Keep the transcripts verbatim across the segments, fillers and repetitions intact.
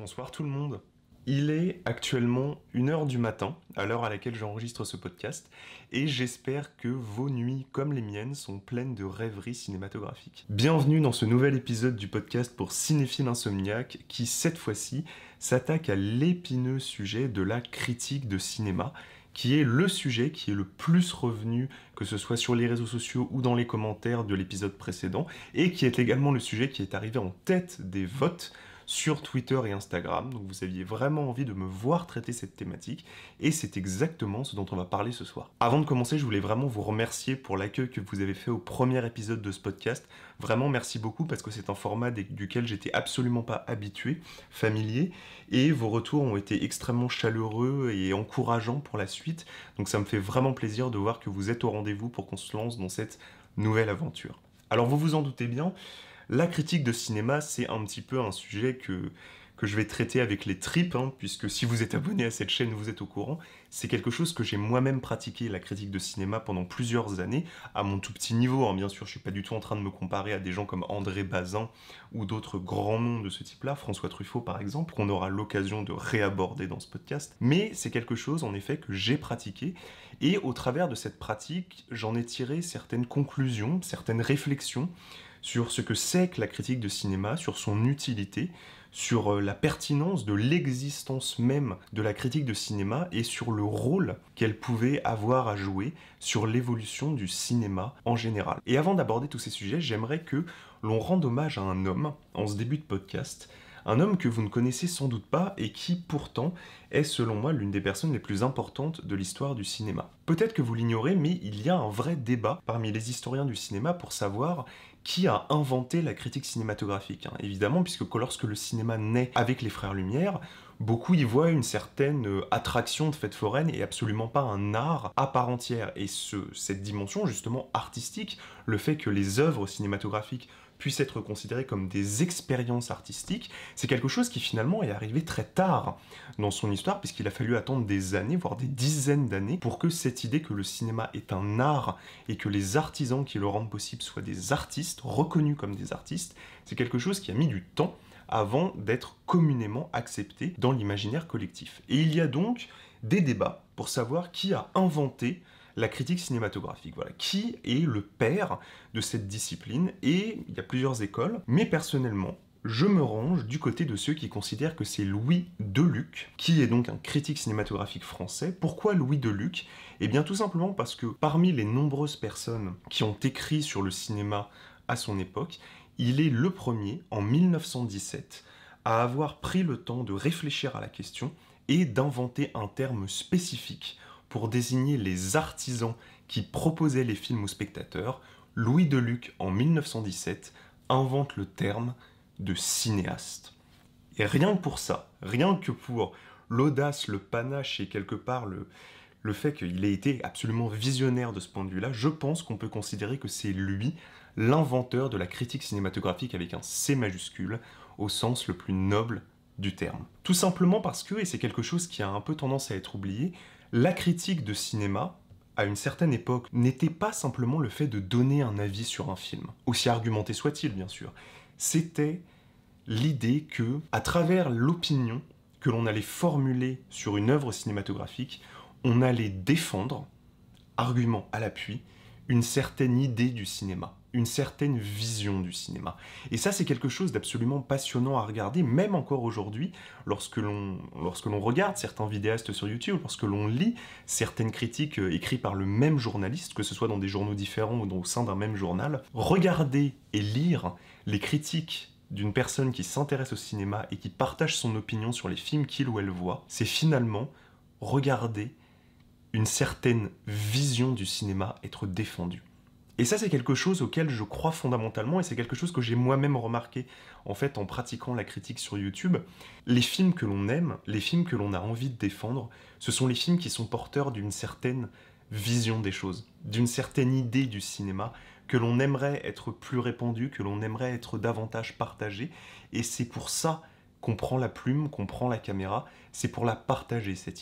Bonsoir tout le monde. Il est actuellement une heure du matin, à l'heure à laquelle j'enregistre ce podcast, et j'espère que vos nuits, comme les miennes, sont pleines de rêveries cinématographiques. Bienvenue dans ce nouvel épisode du podcast pour cinéphiles insomniaques, qui, cette fois-ci, s'attaque à l'épineux sujet de la critique de cinéma, qui est le sujet qui est le plus revenu, que ce soit sur les réseaux sociaux ou dans les commentaires de l'épisode précédent, et qui est également le sujet qui est arrivé en tête des votes sur Twitter et Instagram. Donc vous aviez vraiment envie de me voir traiter cette thématique, et c'est exactement ce dont on va parler ce soir. Avant de commencer, je voulais vraiment vous remercier pour l'accueil que vous avez fait au premier épisode de ce podcast. Vraiment merci beaucoup, parce que c'est un format duquel j'étais absolument pas habitué, familier, et vos retours ont été extrêmement chaleureux et encourageants pour la suite. Donc ça me fait vraiment plaisir de voir que vous êtes au rendez-vous pour qu'on se lance dans cette nouvelle aventure. Alors vous vous en doutez bien, la critique de cinéma, c'est un petit peu un sujet que, que je vais traiter avec les tripes, hein, puisque si vous êtes abonné à cette chaîne, vous êtes au courant. C'est quelque chose que j'ai moi-même pratiqué, la critique de cinéma, pendant plusieurs années, à mon tout petit niveau, hein, bien sûr, je suis pas du tout en train de me comparer à des gens comme André Bazin, ou d'autres grands noms de ce type-là, François Truffaut par exemple, qu'on aura l'occasion de réaborder dans ce podcast. Mais c'est quelque chose, en effet, que j'ai pratiqué, et au travers de cette pratique, j'en ai tiré certaines conclusions, certaines réflexions, sur ce que c'est que la critique de cinéma, sur son utilité, sur la pertinence de l'existence même de la critique de cinéma et sur le rôle qu'elle pouvait avoir à jouer sur l'évolution du cinéma en général. Et avant d'aborder tous ces sujets, j'aimerais que l'on rende hommage à un homme en ce début de podcast, un homme que vous ne connaissez sans doute pas et qui pourtant est selon moi l'une des personnes les plus importantes de l'histoire du cinéma. Peut-être que vous l'ignorez, mais il y a un vrai débat parmi les historiens du cinéma pour savoir qui a inventé la critique cinématographique, hein. Évidemment, puisque lorsque le cinéma naît avec les Frères Lumière, beaucoup y voient une certaine euh, attraction de fête foraine et absolument pas un art à part entière. Et ce, cette dimension justement artistique, le fait que les œuvres cinématographiques puissent être considérées comme des expériences artistiques, c'est quelque chose qui finalement est arrivé très tard dans son histoire, puisqu'il a fallu attendre des années, voire des dizaines d'années, pour que cette idée que le cinéma est un art et que les artisans qui le rendent possible soient des artistes, reconnus comme des artistes, c'est quelque chose qui a mis du temps avant d'être communément accepté dans l'imaginaire collectif. Et il y a donc des débats pour savoir qui a inventé la critique cinématographique. Voilà, qui est le père de cette discipline? Et il y a plusieurs écoles, mais personnellement, je me range du côté de ceux qui considèrent que c'est Louis Deluc, qui est donc un critique cinématographique français. Pourquoi Louis Deluc? Eh bien tout simplement parce que parmi les nombreuses personnes qui ont écrit sur le cinéma à son époque, il est le premier, en mille neuf cent dix-sept, à avoir pris le temps de réfléchir à la question et d'inventer un terme spécifique pour désigner les artisans qui proposaient les films aux spectateurs. Louis Deluc, en mille neuf cent dix-sept, invente le terme de cinéaste. Et rien que pour ça, rien que pour l'audace, le panache et quelque part le, le fait qu'il ait été absolument visionnaire de ce point de vue-là, je pense qu'on peut considérer que c'est lui l'inventeur de la critique cinématographique avec un C majuscule, au sens le plus noble du terme. Tout simplement parce que, et c'est quelque chose qui a un peu tendance à être oublié, la critique de cinéma, à une certaine époque, n'était pas simplement le fait de donner un avis sur un film, aussi argumenté soit-il bien sûr. C'était l'idée que, à travers l'opinion que l'on allait formuler sur une œuvre cinématographique, on allait défendre, argument à l'appui, une certaine idée du cinéma, une certaine vision du cinéma. Et ça, c'est quelque chose d'absolument passionnant à regarder, même encore aujourd'hui, lorsque l'on lorsque l'on regarde certains vidéastes sur YouTube, lorsque l'on lit certaines critiques écrites par le même journaliste, que ce soit dans des journaux différents ou au sein d'un même journal. Regarder et lire les critiques d'une personne qui s'intéresse au cinéma et qui partage son opinion sur les films qu'il ou elle voit, c'est finalement regarder une certaine vision du cinéma être défendue. Et ça, c'est quelque chose auquel je crois fondamentalement, et c'est quelque chose que j'ai moi-même remarqué, en fait, en pratiquant la critique sur YouTube. Les films que l'on aime, les films que l'on a envie de défendre, ce sont les films qui sont porteurs d'une certaine vision des choses, d'une certaine idée du cinéma, que l'on aimerait être plus répandue, que l'on aimerait être davantage partagée, et c'est pour ça qu'on prend la plume, qu'on prend la caméra, c'est pour la partager, cette idée.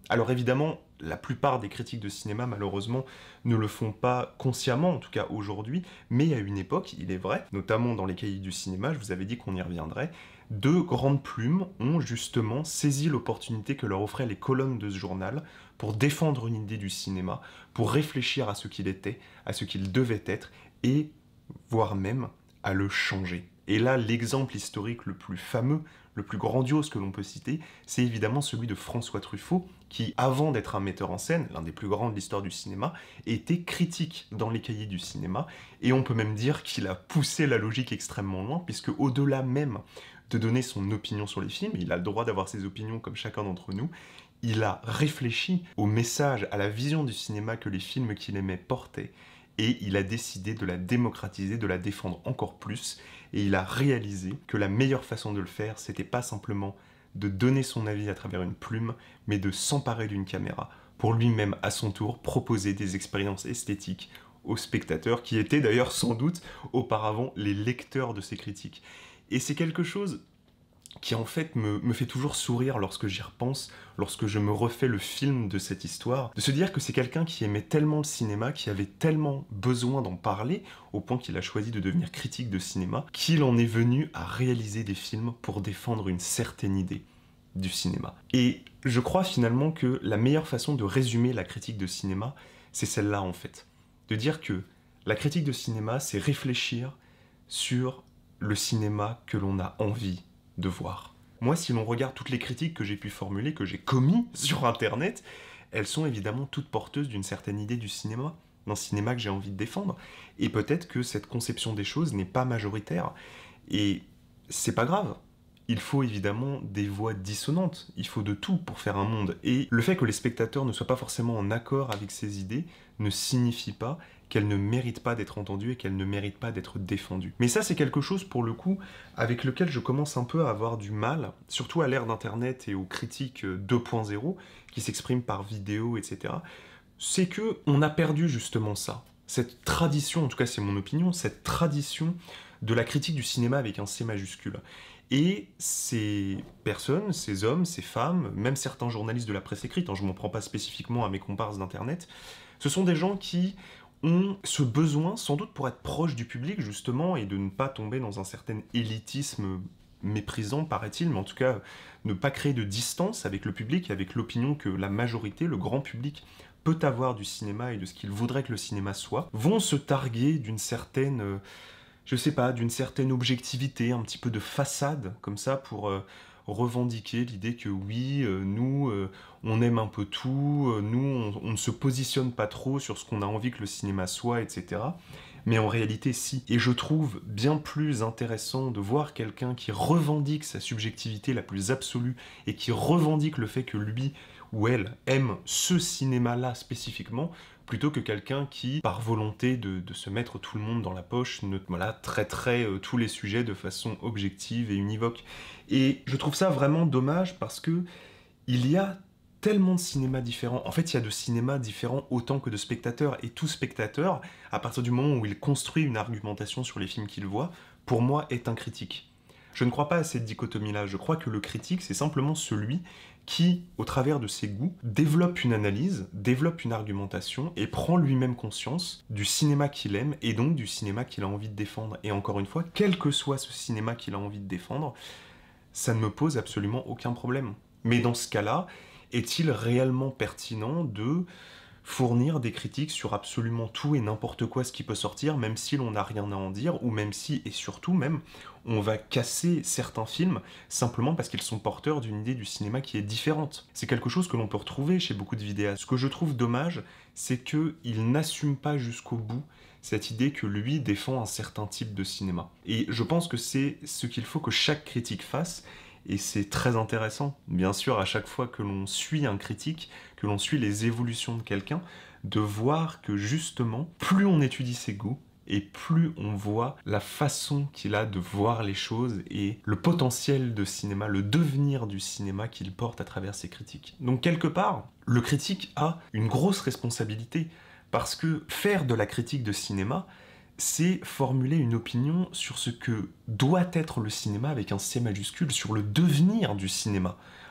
Alors évidemment, la plupart des critiques de cinéma, malheureusement, ne le font pas consciemment, en tout cas aujourd'hui, mais à une époque, il est vrai, notamment dans les cahiers du cinéma, je vous avais dit qu'on y reviendrait, deux grandes plumes ont justement saisi l'opportunité que leur offraient les colonnes de ce journal pour défendre une idée du cinéma, pour réfléchir à ce qu'il était, à ce qu'il devait être, et voire même à le changer. Et là, l'exemple historique le plus fameux, le plus grandiose que l'on peut citer, c'est évidemment celui de François Truffaut, qui, avant d'être un metteur en scène, l'un des plus grands de l'histoire du cinéma, était critique dans les cahiers du cinéma, et on peut même dire qu'il a poussé la logique extrêmement loin, puisque au-delà même de donner son opinion sur les films, il a le droit d'avoir ses opinions comme chacun d'entre nous, il a réfléchi au message, à la vision du cinéma que les films qu'il aimait portaient, et il a décidé de la démocratiser, de la défendre encore plus, et il a réalisé que la meilleure façon de le faire, c'était pas simplement de donner son avis à travers une plume, mais de s'emparer d'une caméra, pour lui-même, à son tour, proposer des expériences esthétiques aux spectateurs, qui étaient d'ailleurs sans doute auparavant les lecteurs de ses critiques. Et c'est quelque chose qui en fait me, me fait toujours sourire lorsque j'y repense, lorsque je me refais le film de cette histoire, de se dire que c'est quelqu'un qui aimait tellement le cinéma, qui avait tellement besoin d'en parler, au point qu'il a choisi de devenir critique de cinéma, qu'il en est venu à réaliser des films pour défendre une certaine idée du cinéma. Et je crois finalement que la meilleure façon de résumer la critique de cinéma, c'est celle-là en fait. De dire que la critique de cinéma, c'est réfléchir sur le cinéma que l'on a envie de voir. Moi, si l'on regarde toutes les critiques que j'ai pu formuler, que j'ai commis sur Internet, elles sont évidemment toutes porteuses d'une certaine idée du cinéma, d'un cinéma que j'ai envie de défendre. Et peut-être que cette conception des choses n'est pas majoritaire. Et c'est pas grave. Il faut évidemment des voix dissonantes, il faut de tout pour faire un monde. Et le fait que les spectateurs ne soient pas forcément en accord avec ces idées ne signifie pas qu'elles ne méritent pas d'être entendues et qu'elles ne méritent pas d'être défendues. Mais ça, c'est quelque chose, pour le coup, avec lequel je commence un peu à avoir du mal, surtout à l'ère d'Internet et aux critiques deux point zéro, qui s'expriment par vidéo, et cetera. C'est que on a perdu justement ça. Cette tradition, en tout cas c'est mon opinion, cette tradition de la critique du cinéma avec un C majuscule. Et ces personnes, ces hommes, ces femmes, même certains journalistes de la presse écrite, hein, je ne m'en prends pas spécifiquement à mes comparses d'Internet, ce sont des gens qui ont ce besoin, sans doute pour être proches du public justement, et de ne pas tomber dans un certain élitisme méprisant, paraît-il, mais en tout cas ne pas créer de distance avec le public, avec l'opinion que la majorité, le grand public, peut avoir du cinéma et de ce qu'il voudrait que le cinéma soit, vont se targuer d'une certaine... Euh, je sais pas, d'une certaine objectivité, un petit peu de façade, comme ça, pour euh, revendiquer l'idée que oui, euh, nous, euh, on aime un peu tout, euh, nous, on, on ne se positionne pas trop sur ce qu'on a envie que le cinéma soit, et cetera. Mais en réalité, si. Et je trouve bien plus intéressant de voir quelqu'un qui revendique sa subjectivité la plus absolue et qui revendique le fait que lui ou elle aime ce cinéma-là spécifiquement, plutôt que quelqu'un qui, par volonté de, de se mettre tout le monde dans la poche, ne, voilà, traiterait euh, tous les sujets de façon objective et univoque. Et je trouve ça vraiment dommage parce que il y a tellement de cinémas différents. En fait, il y a de cinémas différents autant que de spectateurs. Et tout spectateur, à partir du moment où il construit une argumentation sur les films qu'il voit, pour moi, est un critique. Je ne crois pas à cette dichotomie-là. Je crois que le critique, c'est simplement celui qui, au travers de ses goûts, développe une analyse, développe une argumentation et prend lui-même conscience du cinéma qu'il aime et donc du cinéma qu'il a envie de défendre. Et encore une fois, quel que soit ce cinéma qu'il a envie de défendre, ça ne me pose absolument aucun problème. Mais dans ce cas-là, est-il réellement pertinent de fournir des critiques sur absolument tout et n'importe quoi ce qui peut sortir, même si l'on n'a rien à en dire, ou même si, et surtout même, on va casser certains films simplement parce qu'ils sont porteurs d'une idée du cinéma qui est différente. C'est quelque chose que l'on peut retrouver chez beaucoup de vidéastes. Ce que je trouve dommage, c'est qu'il n'assume pas jusqu'au bout cette idée que lui défend un certain type de cinéma. Et je pense que c'est ce qu'il faut que chaque critique fasse, et c'est très intéressant, bien sûr, à chaque fois que l'on suit un critique, que l'on suit les évolutions de quelqu'un, de voir que justement, plus on étudie ses goûts, et plus on voit la façon qu'il a de voir les choses et le potentiel de cinéma, le devenir du cinéma qu'il porte à travers ses critiques. Donc quelque part, le critique a une grosse responsabilité, parce que faire de la critique de cinéma, c'est formuler une opinion sur ce que doit être le cinéma avec un C majuscule, sur le devenir du cinéma,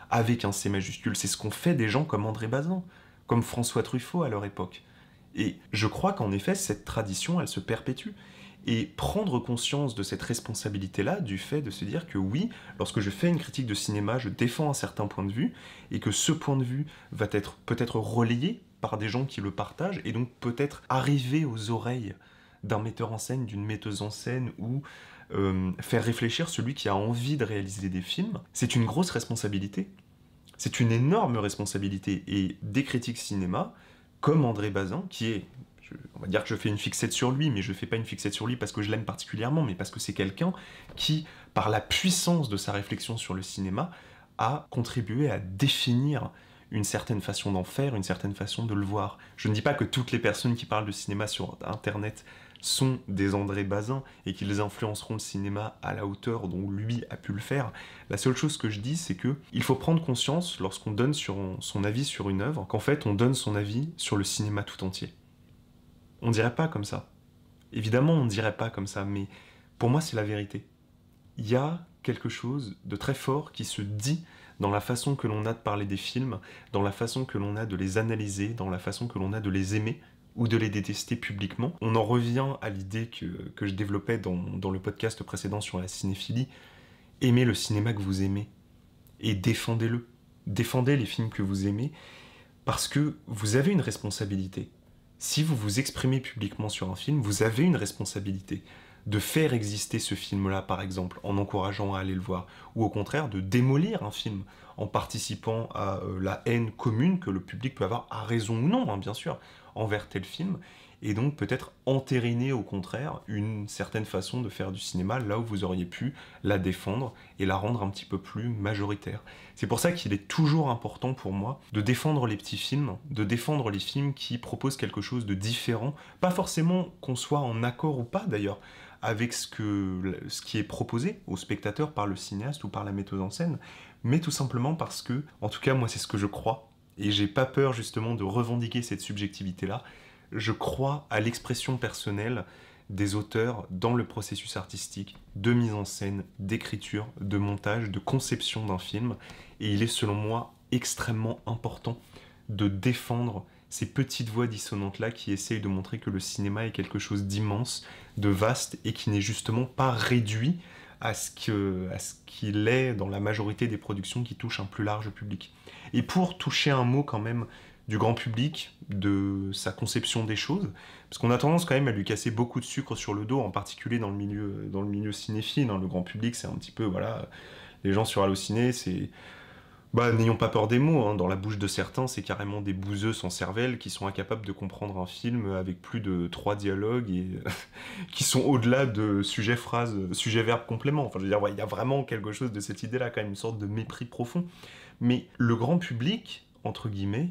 avec un C majuscule. C'est ce qu'ont fait des gens comme André Bazin, comme François Truffaut à leur époque. Et je crois qu'en effet, cette tradition, elle se perpétue. Et prendre conscience de cette responsabilité-là, du fait de se dire que oui, lorsque je fais une critique de cinéma, je défends un certain point de vue, et que ce point de vue va être peut-être relayé par des gens qui le partagent, et donc peut-être arriver aux oreilles d'un metteur en scène, d'une metteuse en scène, ou euh, faire réfléchir celui qui a envie de réaliser des films, c'est une grosse responsabilité. C'est une énorme responsabilité. Et des critiques cinéma, comme André Bazin, qui est... on va dire que je fais une fixette sur lui, mais je ne fais pas une fixette sur lui parce que je l'aime particulièrement, mais parce que c'est quelqu'un qui, par la puissance de sa réflexion sur le cinéma, a contribué à définir une certaine façon d'en faire, une certaine façon de le voir. Je ne dis pas que toutes les personnes qui parlent de cinéma sur Internet sont des André Bazin et qu'ils influenceront le cinéma à la hauteur dont lui a pu le faire. La seule chose que je dis, c'est que il faut prendre conscience, lorsqu'on donne sur son avis sur une œuvre, qu'en fait, on donne son avis sur le cinéma tout entier. On dirait pas comme ça. Évidemment, on ne dirait pas comme ça, mais pour moi, c'est la vérité. Il y a quelque chose de très fort qui se dit dans la façon que l'on a de parler des films, dans la façon que l'on a de les analyser, dans la façon que l'on a de les aimer ou de les détester publiquement. On en revient à l'idée que, que je développais dans, dans le podcast précédent sur la cinéphilie. Aimez le cinéma que vous aimez et défendez-le. Défendez les films que vous aimez parce que vous avez une responsabilité. Si vous vous exprimez publiquement sur un film, vous avez une responsabilité de faire exister ce film-là, par exemple, en encourageant à aller le voir, ou au contraire de démolir un film en participant à euh, la haine commune que le public peut avoir, à raison ou non, hein, bien sûr, envers tel film, et donc peut-être entériner au contraire une certaine façon de faire du cinéma là où vous auriez pu la défendre et la rendre un petit peu plus majoritaire. C'est pour ça qu'il est toujours important pour moi de défendre les petits films, de défendre les films qui proposent quelque chose de différent, pas forcément qu'on soit en accord ou pas d'ailleurs avec ce, que, ce qui est proposé au spectateur par le cinéaste ou par la metteuse en scène, mais tout simplement parce que, en tout cas moi c'est ce que je crois, et j'ai pas peur justement de revendiquer cette subjectivité-là. Je crois à l'expression personnelle des auteurs dans le processus artistique, de mise en scène, d'écriture, de montage, de conception d'un film. Et il est selon moi extrêmement important de défendre ces petites voix dissonantes-là qui essayent de montrer que le cinéma est quelque chose d'immense, de vaste, et qui n'est justement pas réduit à ce que, à ce qu'il est dans la majorité des productions qui touchent un plus large public. Et pour toucher un mot quand même du grand public, de sa conception des choses, parce qu'on a tendance quand même à lui casser beaucoup de sucre sur le dos, en particulier dans le milieu, dans le milieu cinéphile, hein. Le grand public, c'est un petit peu, voilà, les gens sur Allociné, c'est... Bah, n'ayons pas peur des mots, hein. Dans la bouche de certains, c'est carrément des bouseux sans cervelle qui sont incapables de comprendre un film avec plus de trois dialogues et qui sont au-delà de sujet-phrase, sujet-verbe complément. Enfin, je veux dire, ouais, il y a vraiment quelque chose de cette idée-là, quand même, une sorte de mépris profond. Mais le grand public, entre guillemets,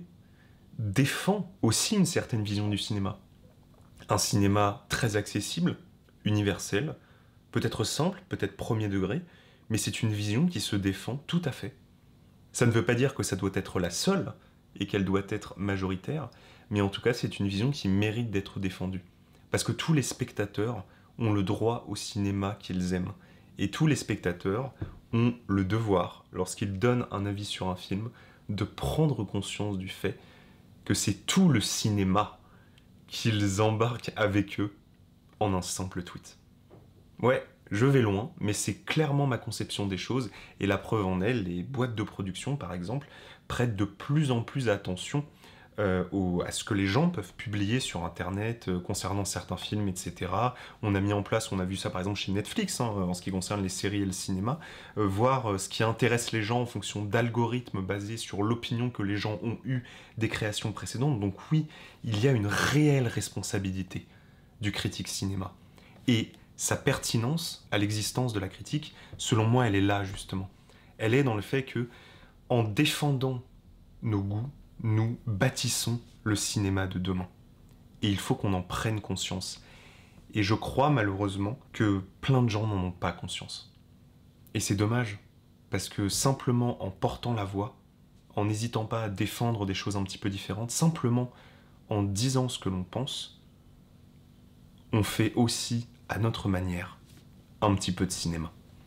défend aussi une certaine vision du cinéma. Un cinéma très accessible, universel, peut-être simple, peut-être premier degré, mais c'est une vision qui se défend tout à fait. Ça ne veut pas dire que ça doit être la seule et qu'elle doit être majoritaire, mais en tout cas c'est une vision qui mérite d'être défendue. Parce que tous les spectateurs ont le droit au cinéma qu'ils aiment. Et tous les spectateurs ont le devoir, lorsqu'ils donnent un avis sur un film, de prendre conscience du fait que c'est tout le cinéma qu'ils embarquent avec eux en un simple tweet. Ouais, je vais loin, mais c'est clairement ma conception des choses, et la preuve en est, les boîtes de production, par exemple, prêtent de plus en plus attention euh, au, à ce que les gens peuvent publier sur Internet euh, concernant certains films, et cetera. On a mis en place, on a vu ça par exemple chez Netflix, hein, en ce qui concerne les séries et le cinéma, euh, voir euh, ce qui intéresse les gens en fonction d'algorithmes basés sur l'opinion que les gens ont eue des créations précédentes. Donc oui, il y a une réelle responsabilité du critique cinéma. Et sa pertinence à l'existence de la critique, selon moi, elle est là, justement. Elle est dans le fait que, en défendant nos goûts, nous bâtissons le cinéma de demain. Et il faut qu'on en prenne conscience. Et je crois, malheureusement, que plein de gens n'en ont pas conscience. Et c'est dommage, parce que simplement en portant la voix, en n'hésitant pas à défendre des choses un petit peu différentes, simplement en disant ce que l'on pense, on fait aussi à notre manière, un petit peu de cinéma.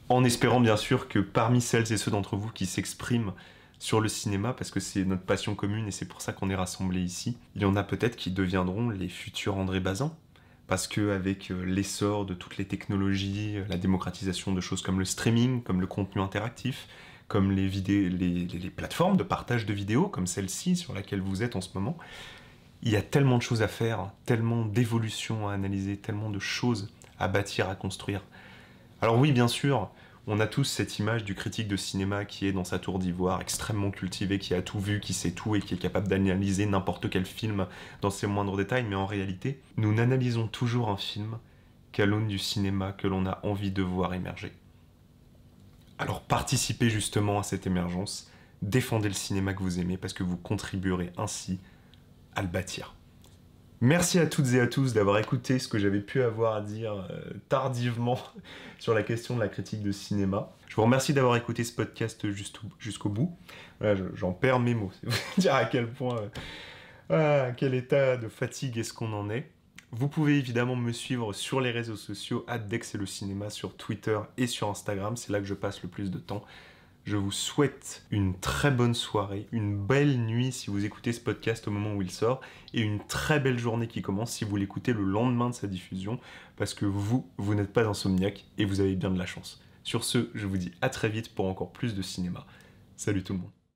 En espérant bien sûr que parmi celles et ceux d'entre vous qui s'expriment sur le cinéma, parce que c'est notre passion commune et c'est pour ça qu'on est rassemblés ici, il y en a peut-être qui deviendront les futurs André Bazin, parce qu'avec l'essor de toutes les technologies, la démocratisation de choses comme le streaming, comme le contenu interactif, comme les, vidéos, les, les, les plateformes de partage de vidéos, comme celle-ci sur laquelle vous êtes en ce moment, il y a tellement de choses à faire, tellement d'évolutions à analyser, tellement de choses à bâtir, à construire. Alors oui, bien sûr, on a tous cette image du critique de cinéma qui est dans sa tour d'ivoire, extrêmement cultivé, qui a tout vu, qui sait tout et qui est capable d'analyser n'importe quel film dans ses moindres détails, mais en réalité, nous n'analysons toujours un film qu'à l'aune du cinéma que l'on a envie de voir émerger. Alors participez justement à cette émergence, défendez le cinéma que vous aimez parce que vous contribuerez ainsi à le bâtir. Merci à toutes et à tous d'avoir écouté ce que j'avais pu avoir à dire euh, tardivement sur la question de la critique de cinéma. Je vous remercie d'avoir écouté ce podcast jusqu'au bout. Voilà, j'en perds mes mots. C'est vous dire à quel point, euh, à quel état de fatigue est-ce qu'on en est. Vous pouvez évidemment me suivre sur les réseaux sociaux, arobase dex et le cinéma, sur Twitter et sur Instagram. C'est là que je passe le plus de temps. Je vous souhaite une très bonne soirée, une belle nuit si vous écoutez ce podcast au moment où il sort, et une très belle journée qui commence si vous l'écoutez le lendemain de sa diffusion, parce que vous, vous n'êtes pas insomniaque et vous avez bien de la chance. Sur ce, je vous dis à très vite pour encore plus de cinéma. Salut tout le monde.